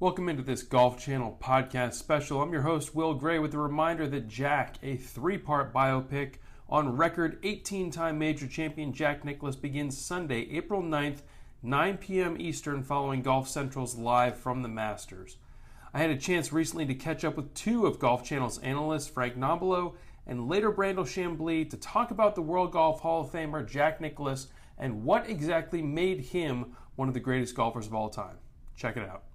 Welcome into this Golf Channel podcast special. I'm your host, Will Gray, with a reminder that Jack, a three-part biopic on record 18-time major champion Jack Nicklaus, begins Sunday, April 9th, 9 p.m. Eastern, following Golf Central's Live from the Masters. I had a chance recently to catch up with two of Golf Channel's analysts, Frank Nobilo and later Brandel Chambly, to talk about the World Golf Hall of Famer Jack Nicklaus and what exactly made him one of the greatest golfers of all time. Check it out.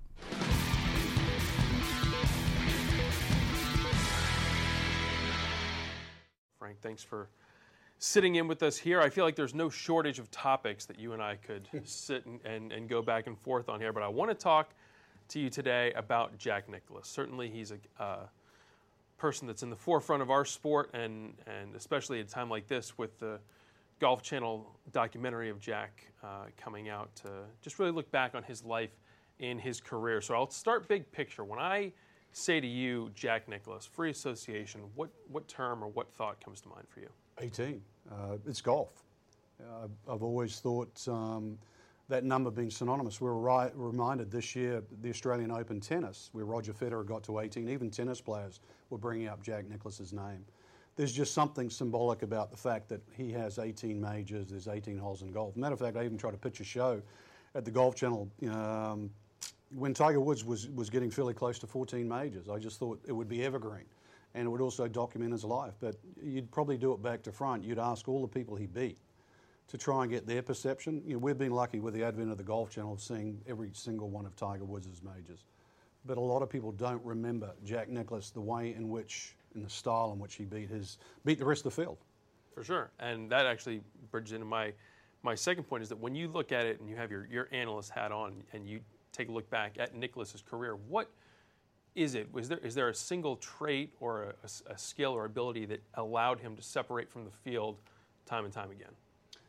Frank, thanks for sitting in with us here. I feel like there's no shortage of topics that you and I could sit and go back and forth on here, but I want to talk to you today about Jack Nicklaus. Certainly he's a person that's in the forefront of our sport, and especially at a time like this with the Golf Channel documentary of Jack coming out to just really look back on his life and his career. So I'll start big picture. When I say to you, Jack Nicklaus, free association, what term or what thought comes to mind for you? 18. It's golf. I've always thought that number being synonymous. We were reminded this year, the Australian Open tennis, where Roger Federer got to 18, even tennis players were bringing up Jack Nicklaus's name. There's just something symbolic about the fact that he has 18 majors, there's 18 holes in golf. Matter of fact, I even tried to pitch a show at the Golf Channel when Tiger Woods was getting fairly close to 14 majors. I just thought it would be evergreen, and it would also document his life. But you'd probably do it back to front. You'd ask all the people he beat to try and get their perception. You know, we've been lucky with the advent of the Golf Channel of seeing every single one of Tiger Woods' majors. But a lot of people don't remember Jack Nicklaus, the way in which, in the style in which he beat the rest of the field. For sure. And that actually bridges into my second point, is that when you look at it and you have your analyst hat on and you take a look back at Nicklaus's career, what is it? Is there a single trait or a skill or ability that allowed him to separate from the field time and time again?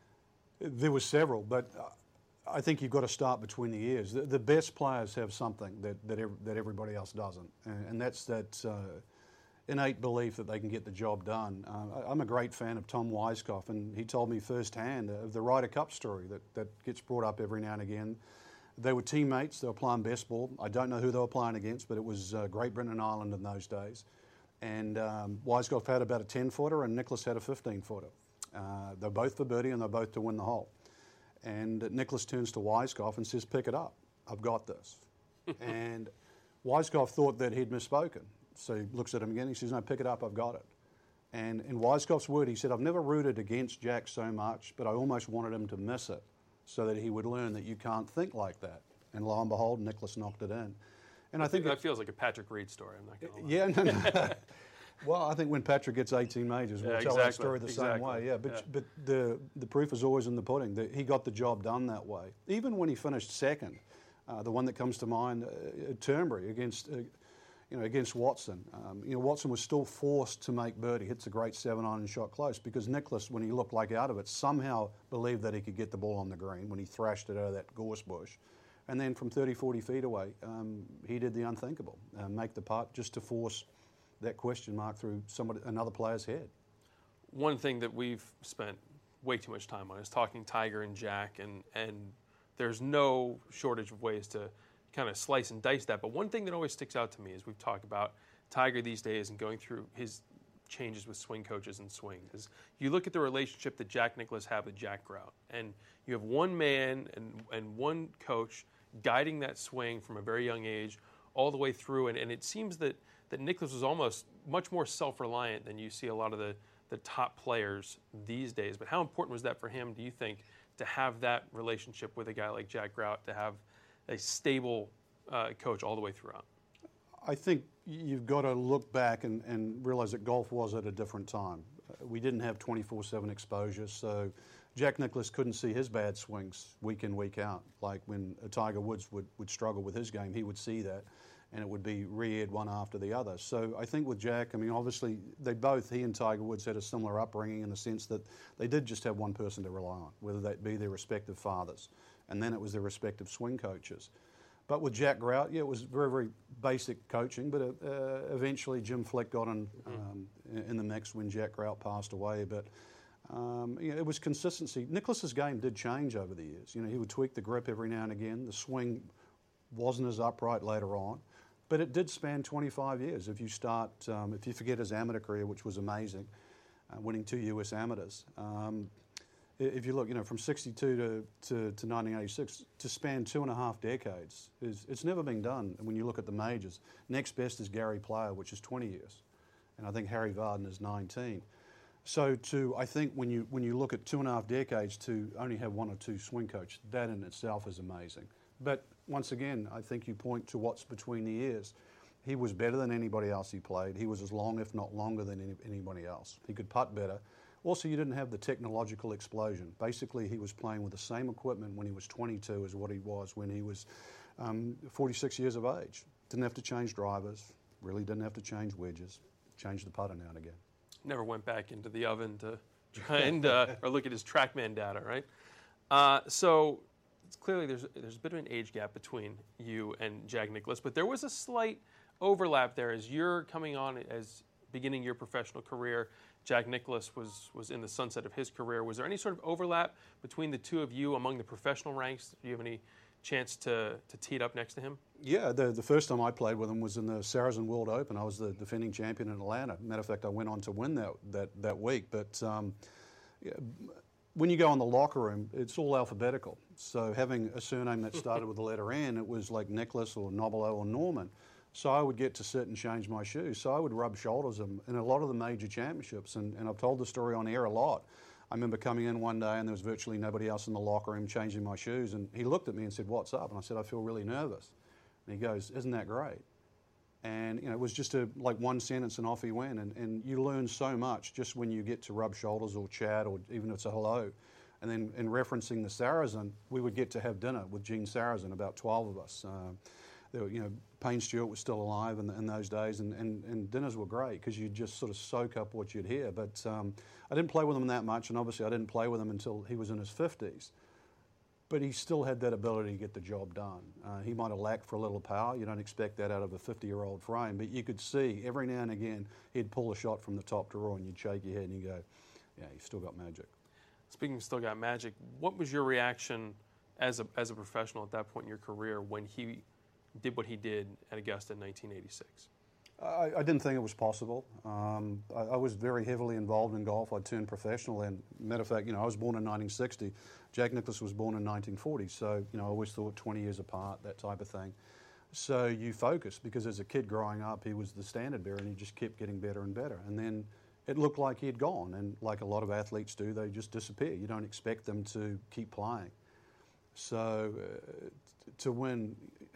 There were several, but I think you've got to start between the ears. The best players have something that everybody else doesn't, and that's that innate belief that they can get the job done. I'm a great fan of Tom Weiskopf, and he told me firsthand of the Ryder Cup story that gets brought up every now and again. They were teammates. They were playing best ball. I don't know who they were playing against, but it was Great Britain and Ireland in those days. And Weiskopf had about a 10-footer and Nicklaus had a 15-footer. They're both for birdie and they're both to win the hole. And Nicklaus turns to Weiskopf and says, "Pick it up. I've got this." And Weiskopf thought that he'd misspoken. So he looks at him again. He says, "No, pick it up. I've got it." And in Weiskopf's word, he said, "I've never rooted against Jack so much, but I almost wanted him to miss it, so that he would learn that you can't think like that." And lo and behold, Nicklaus knocked it in. And I think that feels like a Patrick Reed story. I'm not going to lie. Yeah, no. Well, I think when Patrick gets 18 majors, we'll tell that story the same way. Yeah, but the proof is always in the pudding. He got the job done that way. Even when he finished second, the one that comes to mind, Turnberry against Watson. Watson was still forced to make birdie. Hits a great 7-iron and shot close, because Nicklaus, when he looked like out of it, somehow believed that he could get the ball on the green when he thrashed it out of that gorse bush. And then from 30, 40 feet away, he did the unthinkable, make the putt just to force that question mark through another player's head. One thing that we've spent way too much time on is talking Tiger and Jack, and there's no shortage of ways to kind of slice and dice that. But one thing that always sticks out to me is we've talked about Tiger these days and going through his changes with swing coaches and swing, is you look at the relationship that Jack Nicklaus had with Jack Grout, and you have one man and one coach guiding that swing from a very young age all the way through, and it seems that Nicklaus was almost much more self-reliant than you see a lot of the top players these days. But how important was that for him, do you think, to have that relationship with a guy like Jack Grout, to have a stable coach all the way throughout? I think you've got to look back and realize that golf was at a different time. We didn't have 24/7 exposure, so Jack Nicklaus couldn't see his bad swings week in, week out. Like when Tiger Woods would struggle with his game, he would see that, and it would be re-aired one after the other. So I think with Jack, I mean, obviously he and Tiger Woods had a similar upbringing in the sense that they did just have one person to rely on, whether that be their respective fathers, and then it was their respective swing coaches. But with Jack Grout, it was very, very basic coaching, but eventually Jim Flick got in the mix when Jack Grout passed away. But it was consistency. Nicklaus's game did change over the years. He would tweak the grip every now and again. The swing wasn't as upright later on. But it did span 25 years. If you start, if you forget his amateur career, which was amazing, winning 2 U.S. amateurs. If you look, from 62 to 1986, to span 2.5 decades, it's never been done. When you look at the majors, next best is Gary Player, which is 20 years, and I think Harry Vardon is 19. So I think when you look at 2.5 decades to only have 1 or 2 swing coaches, that in itself is amazing. But once again, I think you point to what's between the ears. He was better than anybody else he played. He was as long, if not longer, than anybody else. He could putt better. Also, you didn't have the technological explosion. Basically, he was playing with the same equipment when he was 22 as what he was when he was 46 years of age. Didn't have to change drivers, really didn't have to change wedges, changed the putter now and again. Never went back into the oven to try and or look at his TrackMan data, right? So it's clearly there's a bit of an age gap between you and Jack Nicklaus, but there was a slight overlap there as you're coming on as beginning your professional career. Jack Nicklaus was in the sunset of his career. Was there any sort of overlap between the two of you among the professional ranks? Do you have any chance to tee it up next to him? Yeah, the first time I played with him was in the Sarazen World Open. I was the defending champion in Atlanta. Matter of fact, I went on to win that week. But yeah, when you go in the locker room, it's all alphabetical. So having a surname that started with the letter N, it was like Nicholas or Nobilo or Norman. So I would get to sit and change my shoes. So I would rub shoulders in a lot of the major championships. And I've told the story on air a lot. I remember coming in one day and there was virtually nobody else in the locker room changing my shoes. And he looked at me and said, "What's up?" And I said, "I feel really nervous." And he goes, "Isn't that great?" And it was just like one sentence and off he went. And you learn so much just when you get to rub shoulders or chat or even if it's a hello. And then in referencing the Sarazen, we would get to have dinner with Gene Sarazen, about 12 of us. There were, Payne Stewart was still alive in those days, and dinners were great because you'd just sort of soak up what you'd hear. But I didn't play with him that much, and obviously I didn't play with him until he was in his 50s. But he still had that ability to get the job done. He might have lacked for a little power. You don't expect that out of a 50-year-old frame, but you could see every now and again he'd pull a shot from the top drawer, and you'd shake your head and you go, "Yeah, he's still got magic." Speaking of still got magic, what was your reaction as a professional at that point in your career when he did what he did at Augusta in 1986? I didn't think it was possible. I was very heavily involved in golf. I turned professional, and matter of fact, I was born in 1960. Jack Nicklaus was born in 1940, so I always thought 20 years apart, that type of thing. So you focus because as a kid growing up, he was the standard bearer, and he just kept getting better and better. And then it looked like he had gone, and like a lot of athletes do, they just disappear. You don't expect them to keep playing. So to win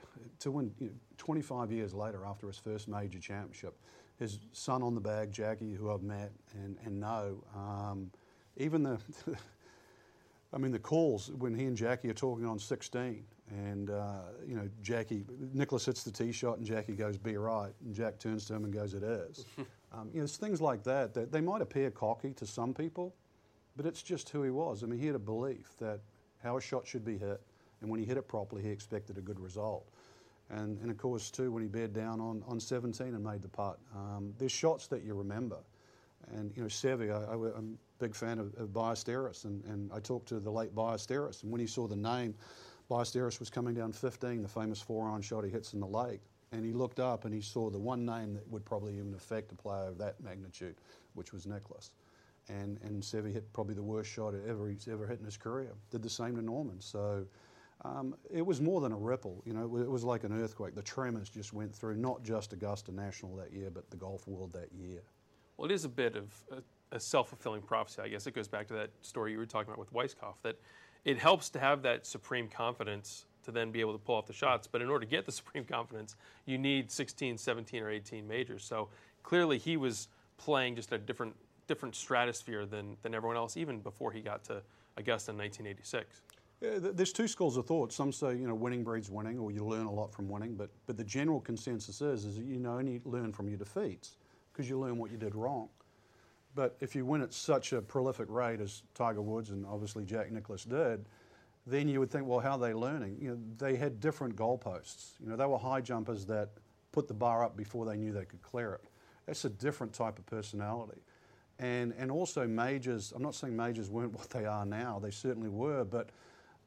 25 years later after his first major championship, his son on the bag, Jackie, who I've met and know, even the calls when he and Jackie are talking on 16, and Nicklaus hits the tee shot and Jackie goes, "Be right," and Jack turns to him and goes, "It is." It's things like that they might appear cocky to some people, but it's just who he was. He had a belief that how a shot should be hit, and when he hit it properly, he expected a good result. And of course, too, when he bared down on 17 and made the putt, there's shots that you remember. And Seve, I'm a big fan of Ballesteros, and I talked to the late Ballesteros, and when he saw the name, Ballesteros was coming down 15, the famous 4-iron shot he hits in the lake, and he looked up and he saw the one name that would probably even affect a player of that magnitude, which was Nicklaus. And Seve hit probably the worst shot he's ever hit in his career. Did the same to Norman. So it was more than a ripple. It was like an earthquake. The tremors just went through not just Augusta National that year, but the golf world that year. Well, it is a bit of a self-fulfilling prophecy. I guess it goes back to that story you were talking about with Weiskopf, that it helps to have that supreme confidence to then be able to pull off the shots. But in order to get the supreme confidence, you need 16, 17, or 18 majors. So clearly he was playing just a different stratosphere than everyone else, even before he got to Augusta in 1986. Yeah, there's two schools of thought. Some say, winning breeds winning, or you learn a lot from winning. But the general consensus is that you only learn from your defeats because you learn what you did wrong. But if you win at such a prolific rate as Tiger Woods and obviously Jack Nicklaus did, then you would think, well, how are they learning? They had different goalposts. They were high jumpers that put the bar up before they knew they could clear it. That's a different type of personality. And also majors, I'm not saying majors weren't what they are now, they certainly were, but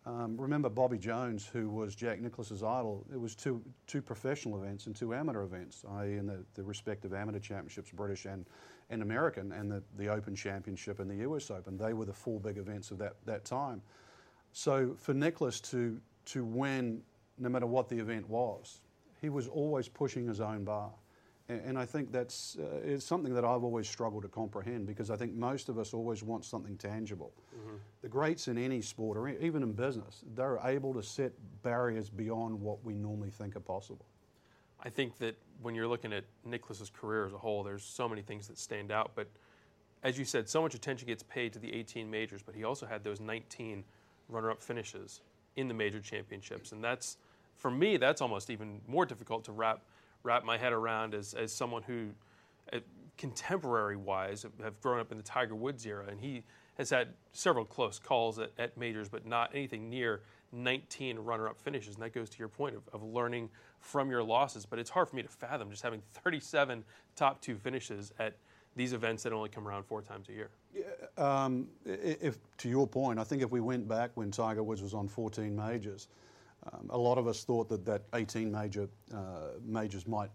Remember Bobby Jones, who was Jack Nicklaus's idol. It was two professional events and 2 amateur events, i.e. in the respective amateur championships, British and American, and the Open Championship and the US Open. They were the 4 big events of that time. So for Nicklaus to win, no matter what the event was, he was always pushing his own bar. And I think that's it's something that I've always struggled to comprehend, because I think most of us always want something tangible. Mm-hmm. The greats in any sport, or even in business, they're able to set barriers beyond what we normally think are possible. I think that when you're looking at Nicklaus's career as a whole, there's so many things that stand out. But as you said, so much attention gets paid to the 18 majors, but he also had those 19 runner-up finishes in the major championships. And that's, for me, that's almost even more difficult to wrap my head around as someone who, contemporary-wise, have grown up in the Tiger Woods era, and he has had several close calls at majors, but not anything near 19 runner-up finishes. And that goes to your point of learning from your losses. But it's hard for me to fathom just having 37 top 2 finishes at these events that only come around 4 times a year. Yeah, if to your point, I think if we went back when Tiger Woods was on 14 majors, a lot of us thought that 18 majors might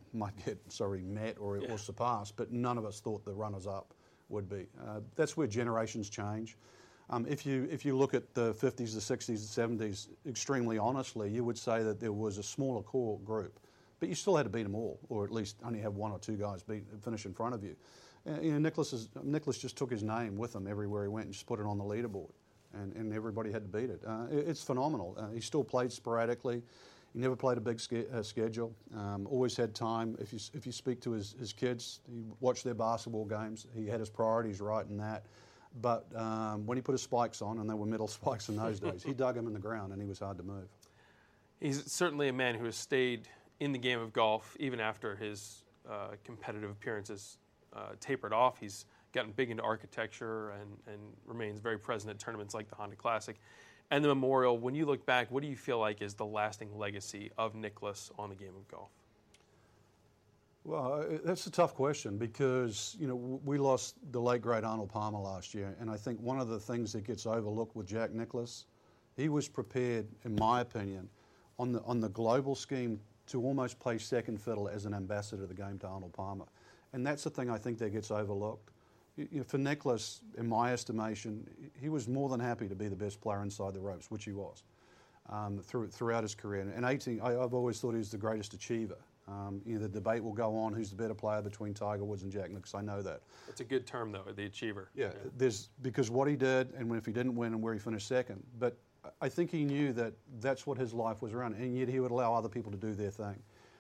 get met or surpassed, but none of us thought the runners-up would be. That's where generations change. If you look at the 50s, the 60s, the 70s, extremely honestly, you would say that there was a smaller core group, but you still had to beat them all, or at least only have 1 or 2 guys finish in front of you. Nicklaus just took his name with him everywhere he went and just put it on the leaderboard. And everybody had to beat it. It's phenomenal. He still played sporadically. He never played a big schedule. Always had time. If you speak to his kids, he watched their basketball games. He had his priorities right in that. But when he put his spikes on, and they were metal spikes in those days, he dug them in the ground, and he was hard to move. He's certainly a man who has stayed in the game of golf even after his competitive appearances tapered off. He's gotten big into architecture and remains very present at tournaments like the Honda Classic and the Memorial. When you look back, what do you feel like is the lasting legacy of Nicklaus on the game of golf? Well, that's a tough question, because we lost the late great Arnold Palmer last year, and I think one of the things that gets overlooked with Jack Nicklaus, he was prepared, in my opinion, on the global scheme to almost play second fiddle as an ambassador of the game to Arnold Palmer, and that's the thing I think that gets overlooked. For Nicklaus, in my estimation, he was more than happy to be the best player inside the ropes, which he was, throughout his career. And 18, I've always thought he was the greatest achiever. The debate will go on who's the better player between Tiger Woods and Jack Nicklaus. I know that. It's a good term, though, the achiever. Yeah, because what he did, and if he didn't win, and where he finished second. But I think he knew that that's what his life was around, and yet he would allow other people to do their thing,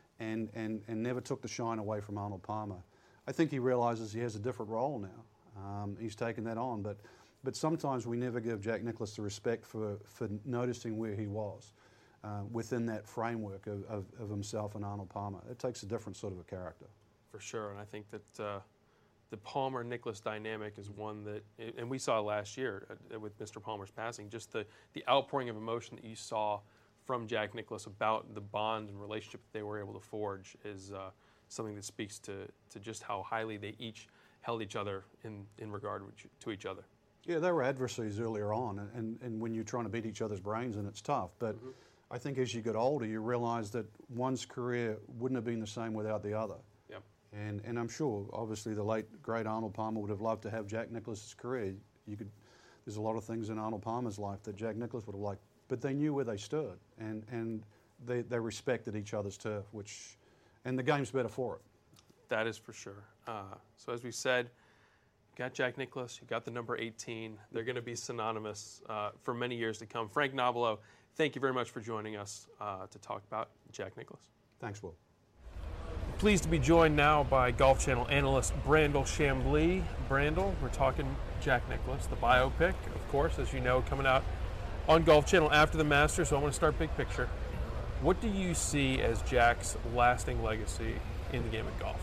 and never took the shine away from Arnold Palmer. I think he realizes he has a different role now. He's taken that on, but sometimes we never give Jack Nicklaus the respect for noticing where he was within that framework of himself and Arnold Palmer. It takes a different sort of a character. For sure, and I think that the Palmer-Nicklaus dynamic is one that, and we saw last year with Mr. Palmer's passing, just the outpouring of emotion that you saw from Jack Nicklaus about the bond and relationship that they were able to forge is something that speaks to just how highly they each held each other in regard to each other. Yeah, they were adversaries earlier on, and when you're trying to beat each other's brains, and it's tough. But I think as you get older, you realize that one's career wouldn't have been the same without the other. Yep. And I'm sure, obviously, the late, great Arnold Palmer would have loved to have Jack Nicklaus's career. There's a lot of things in Arnold Palmer's life that Jack Nicklaus would have liked, but they knew where they stood, and they respected each other's turf, and the game's better for it. That is for sure. So as we said, you got Jack Nicklaus, you got the number 18. They're going to be synonymous for many years to come. Frank Nobilo, thank you very much for joining us to talk about Jack Nicklaus. Thanks, Will. Pleased to be joined now by Golf Channel analyst Brandel Chamblee. Brandel, we're talking Jack Nicklaus, the biopic, of course, as you know, coming out on Golf Channel after the Masters. So I want to start big picture. What do you see as Jack's lasting legacy in the game of golf?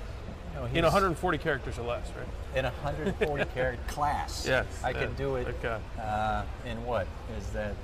In 140 characters or less, right? In 140 character class. Yes. I can do it in what? Is that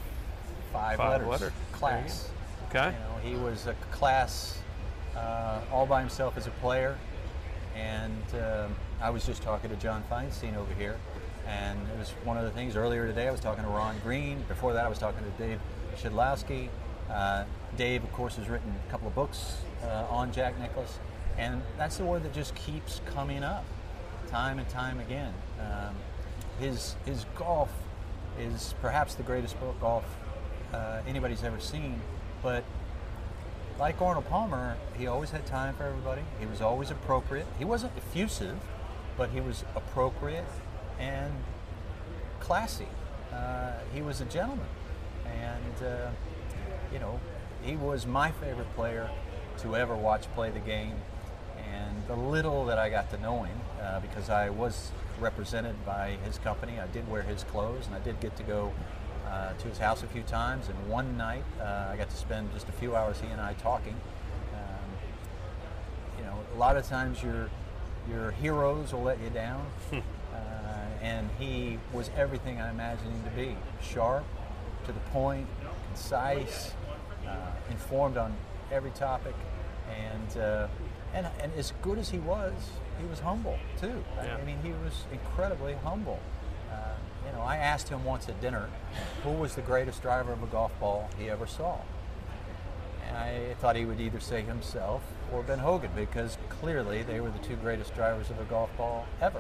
5 letters? Class. Okay. He was a class all by himself as a player. And I was just talking to John Feinstein over here. And it was one of the things earlier today I was talking to Ron Green. Before that I was talking to Dave Shedlowski. Dave, of course, has written a couple of books on Jack Nicklaus. And that's the word that just keeps coming up time and time again. His golf is perhaps the greatest golf anybody's ever seen. But like Arnold Palmer, he always had time for everybody. He was always appropriate. He wasn't effusive, but he was appropriate and classy. He was a gentleman. And, he was my favorite player to ever watch play the game. And the little that I got to know him, because I was represented by his company, I did wear his clothes, and I did get to go to his house a few times. And one night, I got to spend just a few hours, he and I, talking. A lot of times your heroes will let you down. And he was everything I imagined him to be. Sharp, to the point, concise, informed on every topic, and as good as he was humble too. Yeah. I mean, he was incredibly humble. I asked him once at dinner who was the greatest driver of a golf ball he ever saw. And I thought he would either say himself or Ben Hogan, because clearly they were the two greatest drivers of a golf ball ever.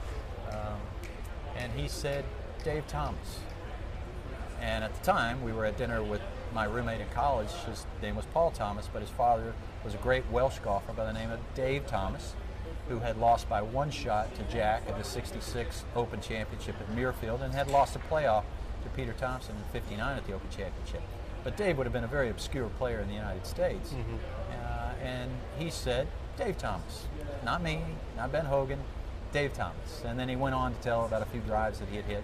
And he said Dave Thomas. And at the time, we were at dinner with my roommate in college. His name was Paul Thomas, but his father was a great Welsh golfer by the name of Dave Thomas, who had lost by one shot to Jack at the '66 Open Championship at Muirfield, and had lost a playoff to Peter Thompson in '59 at the Open Championship. But Dave would have been a very obscure player in the United States. And he said, Dave Thomas. Not me, not Ben Hogan, Dave Thomas. And then he went on to tell about a few drives that he had hit.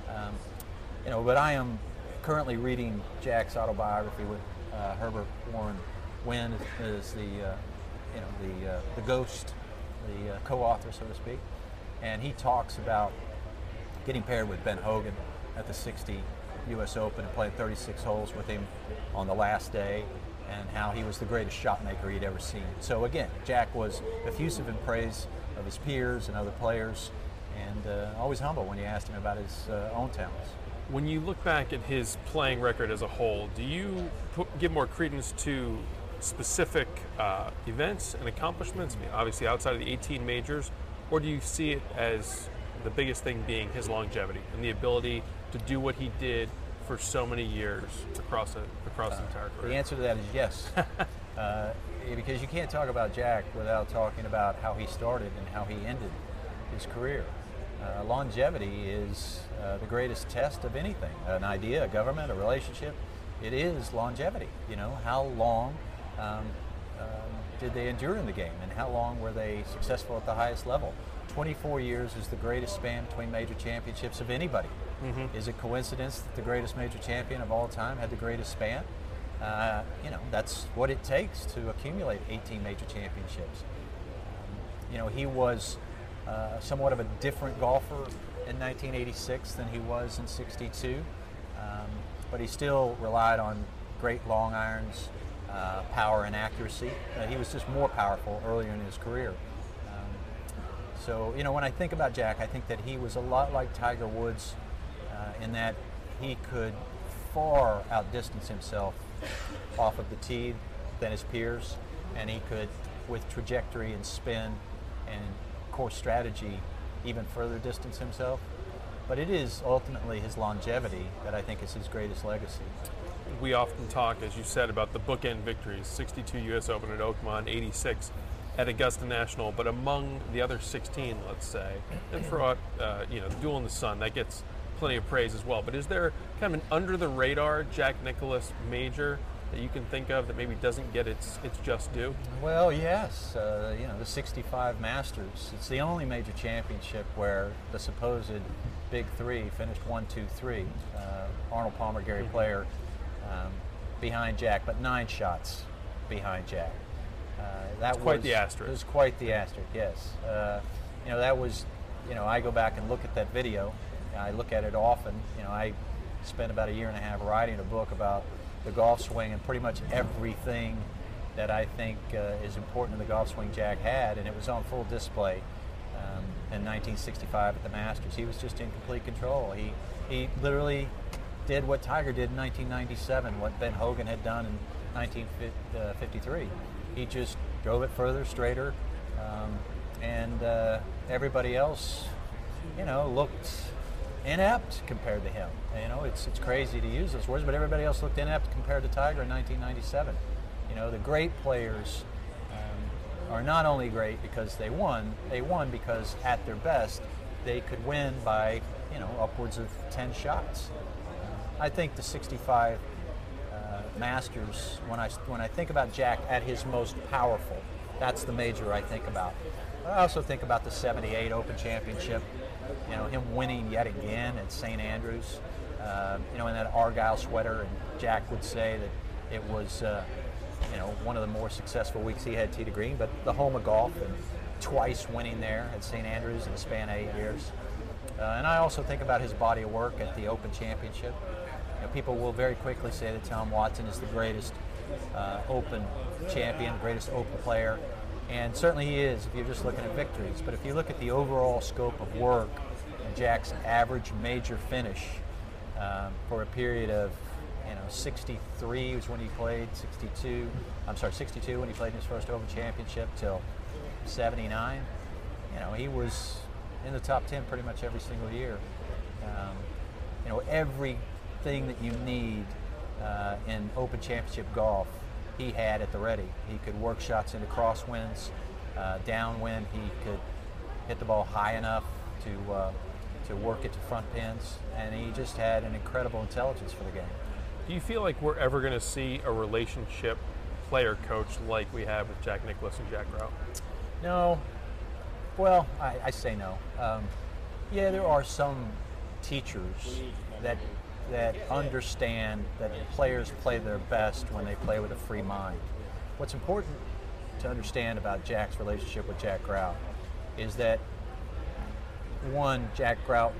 But I am currently reading Jack's autobiography with Herbert Warren Wynn is the ghost, the co-author, so to speak. And he talks about getting paired with Ben Hogan at the '60 U.S. Open and playing 36 holes with him on the last day, and how he was the greatest shot maker he'd ever seen. So again, Jack was effusive in praise of his peers and other players, and always humble when you asked him about his own talents. When you look back at his playing record as a whole, do you give more credence to specific events and accomplishments, obviously outside of the 18 majors, or do you see it as the biggest thing being his longevity and the ability to do what he did for so many years across the entire career? The answer to that is yes. Because you can't talk about Jack without talking about how he started and how he ended his career. Longevity is the greatest test of anything, an idea, a government, a relationship. It is longevity. How long did they endure in the game, and how long were they successful at the highest level? 24 years is the greatest span between major championships of anybody. Is it coincidence that the greatest major champion of all time had the greatest span? That's what it takes to accumulate 18 major championships. He was somewhat of a different golfer in 1986 than he was in '62, but he still relied on great long irons, power and accuracy. He was just more powerful earlier in his career. So when I think about Jack, I think that he was a lot like Tiger Woods in that he could far outdistance himself off of the tee than his peers, and he could, with trajectory and spin and course strategy, even further distance himself. But it is ultimately his longevity that I think is his greatest legacy. We often talk, as you said, about the bookend victories, 62 U.S. Open at Oakmont, 86 at Augusta National, but among the other 16, let's say, and for the Duel in the Sun, that gets plenty of praise as well. But is there kind of an under-the-radar Jack Nicklaus major that you can think of that maybe doesn't get its just due? Well, yes. The 65 Masters. It's the only major championship where the supposed big three finished 1, 2, 3. Arnold Palmer, Gary Player behind Jack, but 9 shots behind Jack. That was quite the asterisk. It was quite the asterisk, yes. That was, I go back and look at that video. I look at it often. I spent about a year and a half writing a book about the golf swing and pretty much everything that I think is important in the golf swing Jack had, and it was on full display in 1965 at the Masters. He was just in complete control. He literally did what Tiger did in 1997, what Ben Hogan had done in 1953. He just drove it further, straighter, and everybody else, looked inept compared to him. It's crazy to use those words, but everybody else looked inept compared to Tiger in 1997. The great players are not only great because they won because at their best they could win by upwards of 10 shots. I think the 65 Masters, when I think about Jack at his most powerful, that's the major I think about. I also think about the 78 Open Championship, him winning yet again at St. Andrews, in that Argyle sweater, and Jack would say that it was one of the more successful weeks he had tee to green, but the home of golf, and twice winning there at St. Andrews in the span of 8 years. And I also think about his body of work at the Open Championship. People will very quickly say that Tom Watson is the greatest Open champion, the greatest Open player, and certainly he is if you're just looking at victories. But if you look at the overall scope of work, Jack's average major finish for a period of 63 was when he played, 62 when he played in his first Open Championship till 79. He was in the top 10 pretty much every single year. Everything that you need in Open Championship golf, he had at the ready. He could work shots into crosswinds, downwind. He could hit the ball high enough to work it to front pins, and he just had an incredible intelligence for the game. Do you feel like we're ever going to see a relationship player-coach like we have with Jack Nicklaus and Jack Grout? No. Well, I say no. Yeah, there are some teachers that understand that players play their best when they play with a free mind. What's important to understand about Jack's relationship with Jack Grout is that, one, Jack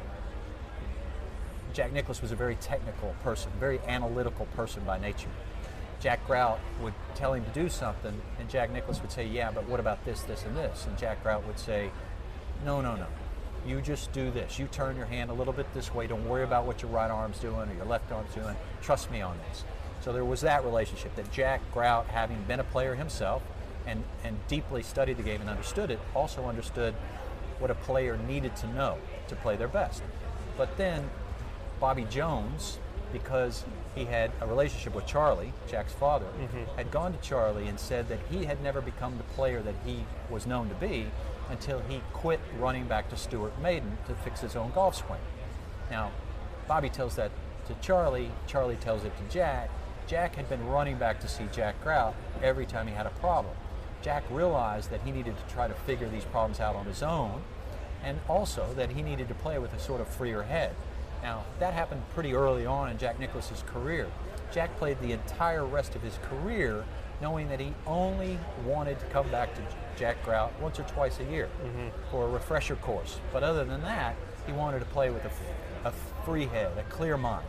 Nicklaus was a very technical person, very analytical person by nature. Jack Grout would tell him to do something, and Jack Nicklaus would say, yeah, but what about this, this, and this? And Jack Grout would say, no. You just do this. You turn your hand a little bit this way. Don't worry about what your right arm's doing or your left arm's doing. Trust me on this. So there was that relationship that Jack Grout, having been a player himself and deeply studied the game and understood it, also understood what a player needed to know to play their best. But then Bobby Jones, because he had a relationship with Charlie, Jack's father, had gone to Charlie and said that he had never become the player that he was known to be until he quit running back to Stuart Maiden to fix his own golf swing. Now, Bobby tells that to Charlie, Charlie tells it to Jack. Jack had been running back to see Jack Grout every time he had a problem. Jack realized that he needed to try to figure these problems out on his own, and also that he needed to play with a sort of freer head. Now, that happened pretty early on in Jack Nicklaus's career. Jack played the entire rest of his career knowing that he only wanted to come back to Jack Grout once or twice a year for a refresher course. But other than that, he wanted to play with a free head, a clear mind.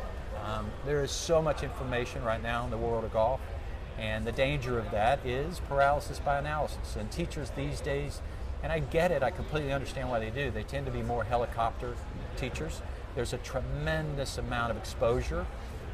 There is so much information right now in the world of golf, and the danger of that is paralysis by analysis. And teachers these days, and I get it, I completely understand why they do, they tend to be more helicopter teachers. There's a tremendous amount of exposure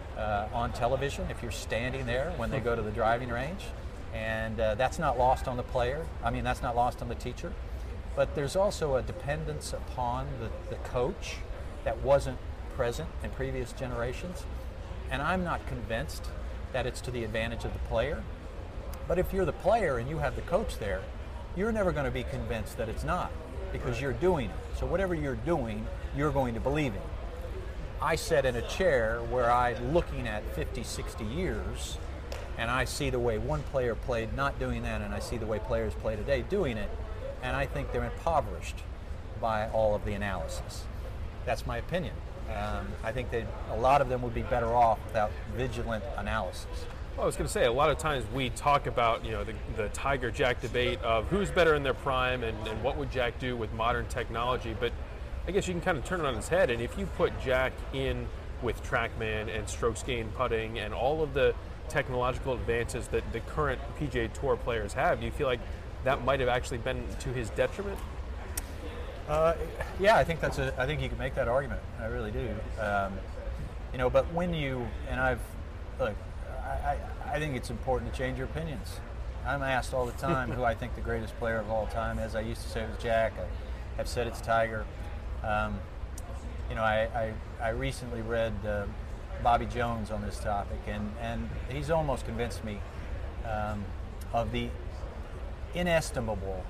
on television if you're standing there when they go to the driving range, and that's not lost on the player. I mean, that's not lost on the teacher. But there's also a dependence upon the coach that wasn't present in previous generations, and I'm not convinced that it's to the advantage of the player. But if you're the player and you have the coach there, you're never going to be convinced that it's not, because you're doing it. So whatever you're doing, you're going to believe in. I sat in a chair where I'm looking at 50, 60 years, and I see the way one player played not doing that, and I see the way players play today doing it, and I think they're impoverished by all of the analysis. That's my opinion. I think that a lot of them would be better off without vigilant analysis. Well, I was going to say, a lot of times we talk about, the Tiger-Jack debate of who's better in their prime and what would Jack do with modern technology, but I guess you can kind of turn it on its head, and if you put Jack in with TrackMan and strokes gained putting and all of the technological advances that the current PGA Tour players have, do you feel like that might have actually been to his detriment? Yeah, I think I think you can make that argument. I really do. But when look, I think it's important to change your opinions. I'm asked all the time who I think the greatest player of all time is. I used to say it was Jack. I have said it's Tiger. I recently read Bobby Jones on this topic, and he's almost convinced me of the inestimable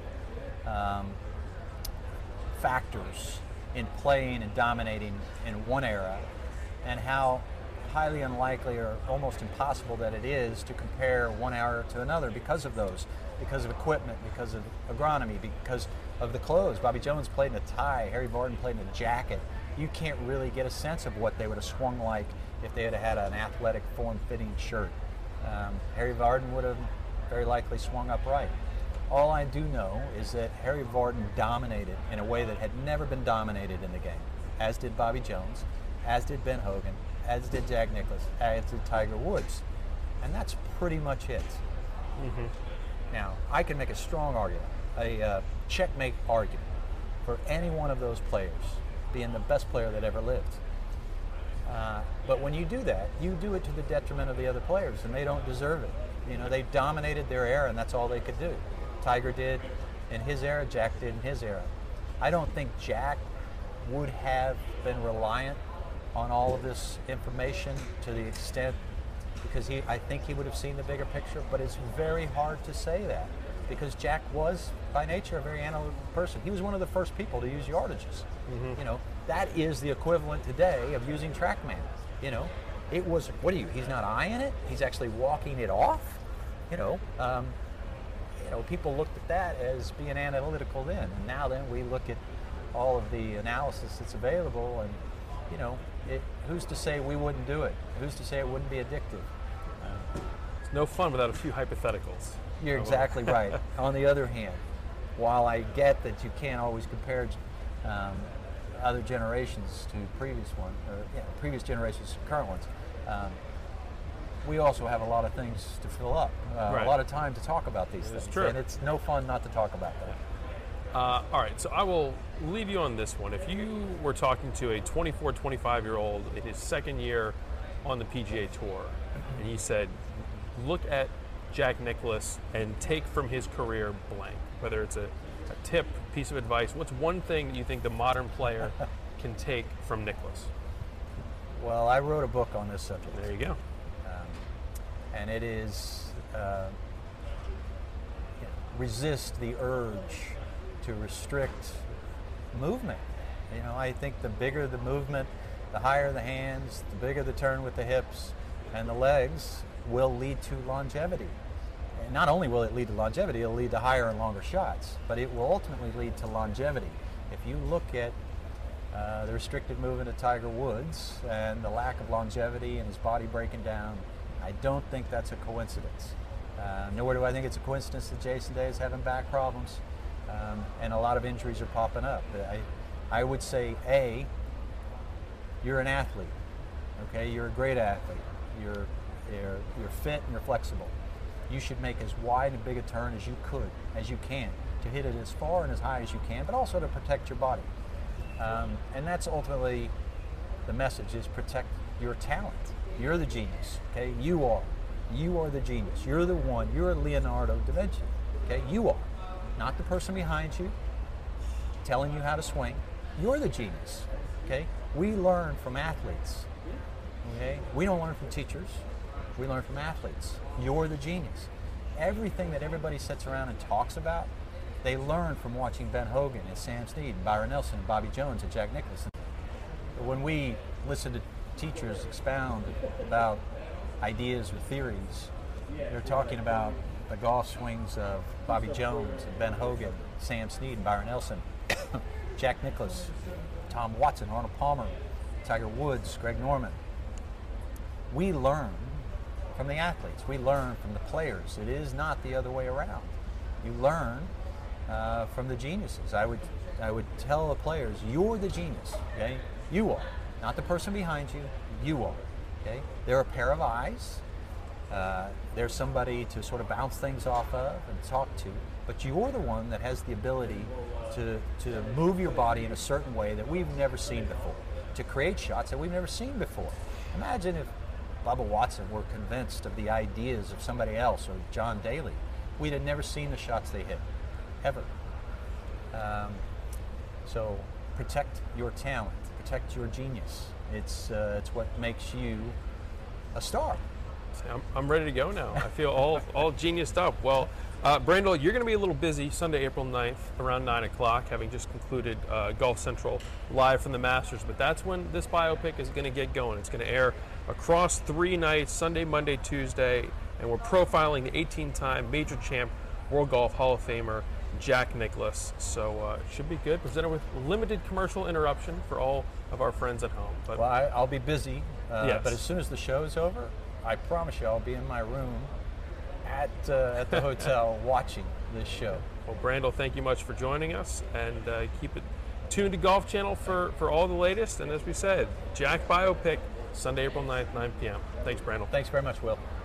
factors in playing and dominating in one era, and how highly unlikely or almost impossible that it is to compare one era to another because of because of equipment, because of agronomy, because of the clothes. Bobby Jones played in a tie, Harry Vardon played in a jacket. You can't really get a sense of what they would have swung like if they had had an athletic, form-fitting shirt. Harry Vardon would have very likely swung upright. All I do know is that Harry Vardon dominated in a way that had never been dominated in the game, as did Bobby Jones, as did Ben Hogan, as did Jack Nicklaus, as did Tiger Woods. And that's pretty much it. Mm-hmm. Now, I can make a strong argument, a checkmate argument, for any one of those players being the best player that ever lived. But when you do that, you do it to the detriment of the other players, and they don't deserve it. They dominated their era, and that's all they could do. Tiger did in his era, Jack did in his era. I don't think Jack would have been reliant on all of this information to the extent, because I think he would have seen the bigger picture, but it's very hard to say that, because Jack was by nature a very analytical person. He was one of the first people to use yardages. Mm-hmm. That is the equivalent today of using TrackMan. It was, he's not eyeing it, he's actually walking it off. People looked at that as being analytical then, and now then we look at all of the analysis that's available, and who's to say we wouldn't do it? Who's to say it wouldn't be addictive? It's no fun without a few hypotheticals. You're exactly right. On the other hand, while I get that you can't always compare other generations to previous generations to current ones, we also have a lot of things to fill up, right. A lot of time to talk about these things. True. And it's no fun not to talk about that. All right, so I will leave you on this one. If you were talking to a 24, 25-year-old in his second year on the PGA Tour, and he said, look at Jack Nicklaus and take from his career blank, whether it's a tip, piece of advice, what's one thing that you think the modern player can take from Nicklaus? Well, I wrote a book on this subject. There you go. And it is resist the urge to restrict movement. I think the bigger the movement, the higher the hands, the bigger the turn with the hips and the legs will lead to longevity. And not only will it lead to longevity, it'll lead to higher and longer shots, but it will ultimately lead to longevity. If you look at the restricted movement of Tiger Woods and the lack of longevity and his body breaking down, I don't think that's a coincidence. Nor do I think it's a coincidence that Jason Day is having back problems, and a lot of injuries are popping up. I would say, A, you're an athlete. Okay, you're a great athlete. You're fit and you're flexible. You should make as wide and big a turn as you can, to hit it as far and as high as you can, but also to protect your body. And that's ultimately the message: is protect your talent. You're the genius. Okay, you are the genius. You're the one. You're Leonardo da Vinci. Okay, you are, not the person behind you telling you how to swing. You're the genius. Okay, we learn from athletes. Okay, we don't learn from teachers. We learn from athletes. You're the genius. Everything that everybody sits around and talks about, they learn from watching Ben Hogan and Sam Snead and Byron Nelson and Bobby Jones and Jack Nicklaus. When we listen to teachers expound about ideas or theories, they're talking about the golf swings of Bobby Jones and Ben Hogan, Sam Snead and Byron Nelson, Jack Nicklaus, Tom Watson, Arnold Palmer, Tiger Woods, Greg Norman. We learn from the athletes. We learn from the players. It is not the other way around. You learn from the geniuses. I would tell the players, you're the genius. Okay, you are, not the person behind you. You are. Okay, they're a pair of eyes. There's somebody to sort of bounce things off of and talk to, but you're the one that has the ability to move your body in a certain way that we've never seen before, to create shots that we've never seen before. Imagine if Bubba Watson were convinced of the ideas of somebody else, or John Daly. We'd have never seen the shots they hit, ever. So protect your talent, protect your genius. It's what makes you a star. I'm ready to go now. I feel all geniused up. Well, Brandel, you're going to be a little busy Sunday, April 9th, around 9 o'clock, having just concluded Golf Central live from the Masters. But that's when this biopic is going to get going. It's going to air across 3 nights, Sunday, Monday, Tuesday, and we're profiling the 18-time major champ, World Golf Hall of Famer, Jack Nicklaus. So it should be good. Presented with limited commercial interruption for all of our friends at home. But well, I'll be busy, yes. But as soon as the show's over, I promise you I'll be in my room at the hotel watching this show. Well, Brandel, thank you much for joining us, and keep it tuned to Golf Channel for all the latest. And as we said, Jack biopic, Sunday, April 9th, 9 p.m. Thanks, Brandel. Thanks very much, Will.